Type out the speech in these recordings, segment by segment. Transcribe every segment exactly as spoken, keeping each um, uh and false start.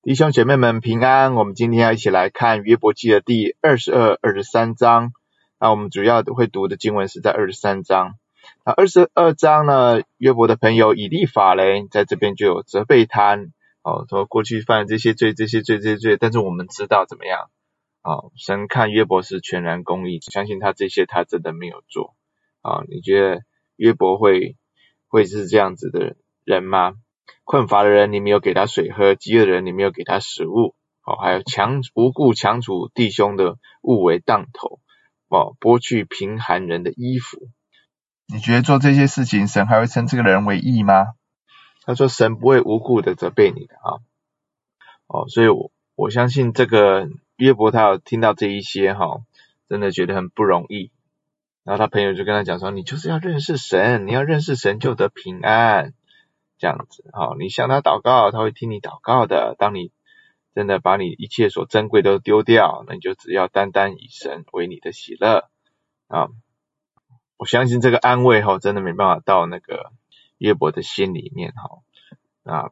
弟兄姐妹们平安，我们今天要一起来看约伯记的第二十二、二十三章。那我们主要会读的经文是在二十三章。那二十二章呢，约伯的朋友以利法嘞，在这边就有责备他，哦，说过去犯了这些罪、这些罪、这些罪，但是我们知道怎么样？哦，神看约伯是全然公义，相信他这些他真的没有做。啊，你觉得约伯会会是这样子的人吗？困乏的人你没有给他水喝，饥饿的人你没有给他食物，哦，还有强无故强处弟兄的误为当头，哦，剥去贫寒人的衣服。你觉得做这些事情神还会称这个人为义吗？他说神不会无故的责备你的啊，哦，所以我我相信这个约伯他有听到这一些哈、哦，真的觉得很不容易。然后他朋友就跟他讲说，你就是要认识神，你要认识神就得平安。这样子，好，你向他祷告，他会听你祷告的。当你真的把你一切所珍贵都丢掉，那你就只要单单以神为你的喜乐啊！我相信这个安慰哈，真的没办法到那个约伯的心里面哈。啊，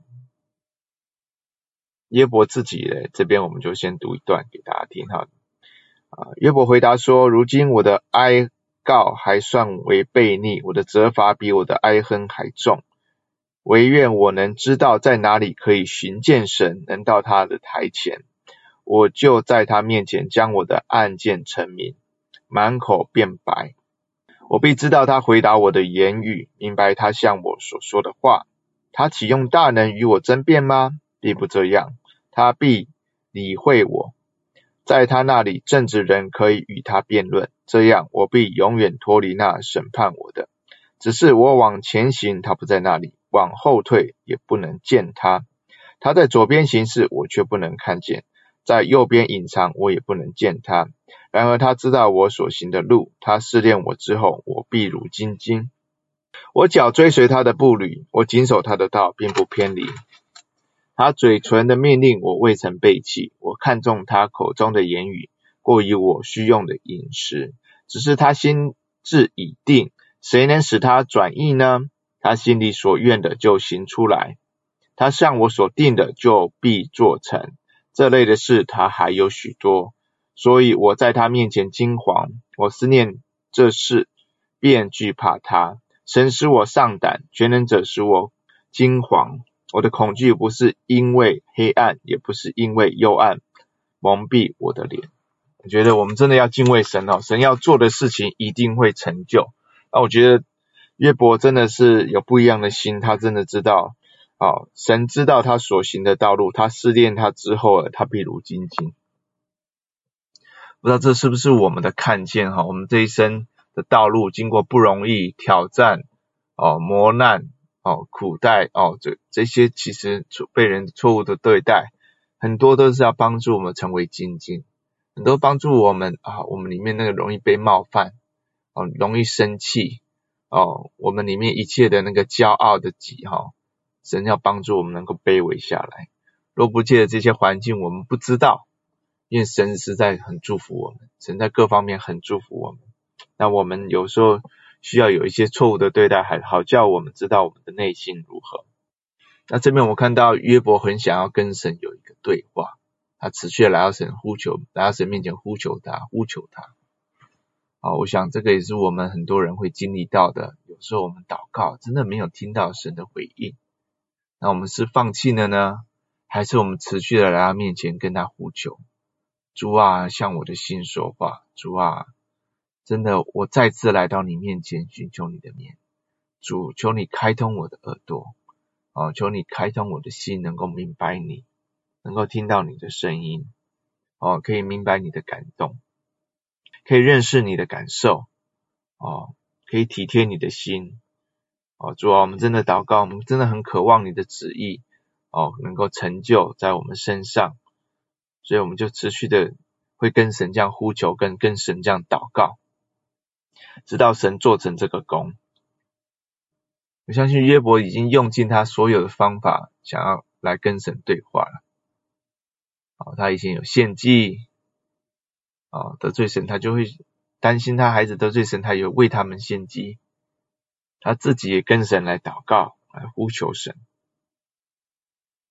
约伯自己的这边我们就先读一段给大家听哈。啊，约伯回答说：如今我的哀告还算为悖逆，我的责罚比我的哀恨还重。惟愿我能知道在哪里可以寻见神，能到他的台前，我就在他面前将我的案件陈明，满口辩白。我必知道他回答我的言语，明白他向我所说的话。他岂用大能与我争辩吗？必不这样，他必理会我。在他那里正直人可以与他辩论，这样我必永远脱离那审判我的。只是我往前行，他不在那里；往后退，也不能见他。他在左边行事，我却不能看见；在右边隐藏，我也不能见他。然而他知道我所行的路，他试炼我之后，我必如精金。我脚追随他的步履，我谨守他的道，并不偏离。他嘴唇的命令，我未曾背弃。我看重他口中的言语，过于我需用的饮食。只是他心志已定，谁能使他转意呢？他心里所愿的就行出来，他向我所定的就必做成。这类的事他还有许多，所以我在他面前惊惶。我思念这事，便惧怕他。神使我丧胆，全能者使我惊惶。我的恐惧不是因为黑暗，也不是因为幽暗蒙蔽我的脸。我觉得我们真的要敬畏神哦，神要做的事情一定会成就。那我觉得约伯真的是有不一样的心，他真的知道，哦，神知道他所行的道路，他试炼他之后，他必如精金。不知道这是不是我们的看见哈？我们这一生的道路经过不容易、挑战、哦磨难、哦苦待、哦这这些其实被人错误的对待，很多都是要帮助我们成为精金，很多帮助我们啊，我们里面那个容易被冒犯，哦容易生气，哦我们里面一切的那个骄傲的己哈、哦，神要帮助我们能够卑微下来。若不借着这些环境，我们不知道。因为神实在很祝福我们，神在各方面很祝福我们。那我们有时候需要有一些错误的对待，还好叫我们知道我们的内心如何。那这边我看到约伯很想要跟神有一个对话，他持续的来到神呼求，来到神面前呼求他，呼求他。好，我想这个也是我们很多人会经历到的。有时候我们祷告真的没有听到神的回应，那我们是放弃了呢，还是我们持续的来到面前跟他呼求？主啊，向我的心说话。主啊，真的我再次来到你面前寻求你的面。主，求你开通我的耳朵，哦，求你开通我的心，能够明白你，能够听到你的声音，哦，可以明白你的感动，可以认识你的感受，哦，可以体贴你的心。哦，主啊，我们真的祷告，我们真的很渴望你的旨意，哦，能够成就在我们身上。所以我们就持续的会跟神这样呼求，跟跟神这样祷告，直到神做成这个工。我相信约伯已经用尽他所有的方法，想要来跟神对话了。哦，他以前有献祭，哦，得罪神，他就会担心他孩子得罪神，他也为他们献祭。他自己也跟神来祷告，来呼求神。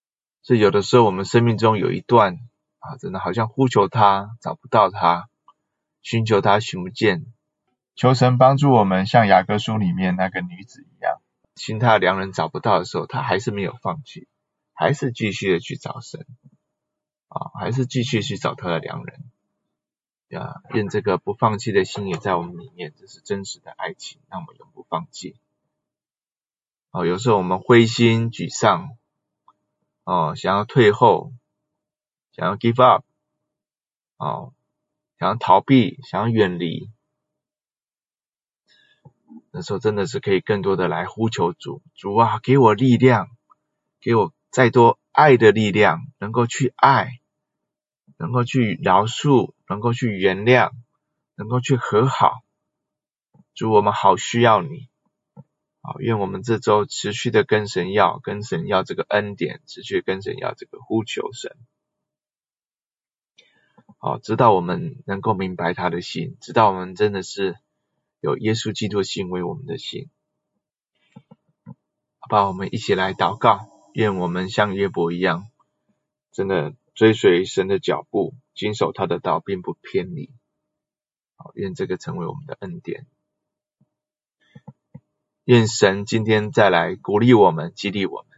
所以有的时候我们生命中有一段啊，真的好像呼求他找不到他，寻求他寻不见，求神帮助我们像雅各书里面那个女子一样，寻他的良人找不到的时候，他还是没有放弃，还是继续的去找神啊，还是继续去找他的良人啊，愿这个不放弃的心也在我们里面，这是真实的爱情，让我们永不放弃。哦，有时候我们灰心沮丧，哦，想要退后，想要 give up， 哦，想要逃避，想要远离，那时候真的是可以更多的来呼求主，主啊，给我力量，给我再多爱的力量，能够去爱，能够去饶恕，能够去原谅，能够去和好。主，我们好需要你。好，愿我们这周持续的跟神要，跟神要这个恩典，持续跟神要这个呼求神。好，直到我们能够明白他的心，直到我们真的是有耶稣基督的心为我们的心。好吧，我们一起来祷告，愿我们像约伯一样，真的追随神的脚步，谨守他的道，并不偏离。好，愿这个成为我们的恩典。愿神今天再来鼓励我们，激励我们。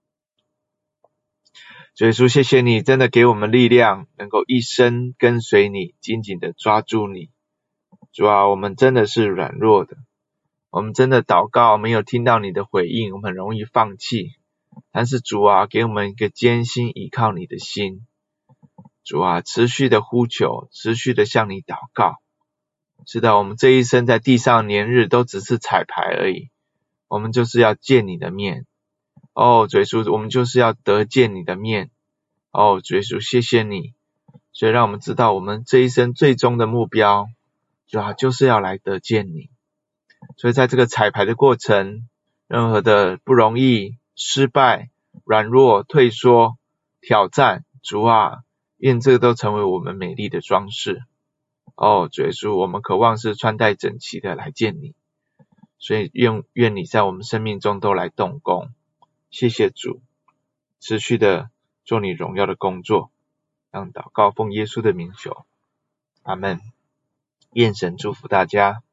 主耶稣，谢谢你真的给我们力量，能够一生跟随你，紧紧的抓住你。主啊，我们真的是软弱的，我们真的祷告没有听到你的回应，我们很容易放弃。但是主啊，给我们一个艰辛依靠你的心。主啊，持续的呼求，持续的向你祷告。是的，我们这一生在地上年日都只是彩排而已，我们就是要见你的面。哦，主耶稣，我们就是要得见你的面。哦，主耶稣，谢谢你。所以让我们知道我们这一生最终的目标，主啊，就是要来得见你。所以在这个彩排的过程，任何的不容易、失败、软弱、退缩、挑战，主啊，愿这个都成为我们美丽的装饰。哦，主耶稣，我们渴望是穿戴整齐的来见你。所以愿愿你在我们生命中都来动工。谢谢主，持续的做你荣耀的工作。让祷告奉耶稣的名求，阿们。愿神祝福大家。